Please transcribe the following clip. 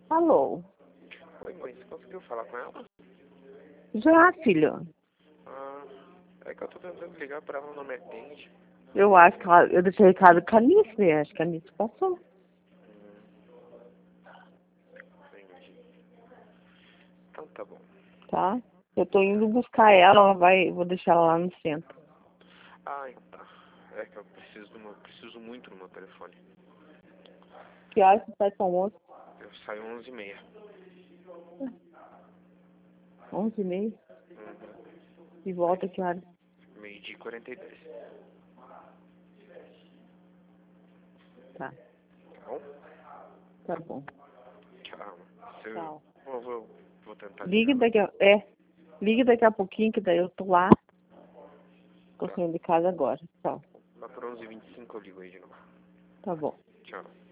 Alô? Oi, mãe, você conseguiu falar com ela? Já, filho. Ah, é que eu tô tentando ligar pra ela, não me atende. Eu acho que eu deixei recado com a Nice, né? Acho que a Nice passou. Entendi. Então tá bom. Tá? Eu tô indo buscar ela vou deixar ela lá no centro. Ah, tá. É que eu preciso muito do meu telefone. Que hora você sai pro almoço? Eu saio 11h30. 11h30? Uhum. E volta que hora? 12h42. Tá. Tá bom? Tá bom. Tchau. Se eu- Tchau. Vou tentar Liga ligar. liga daqui a pouquinho, que daí eu tô lá. Tô Tá. saindo de casa agora. Tchau. Lá por 11h25 eu ligo aí de novo. Tá bom. Tchau.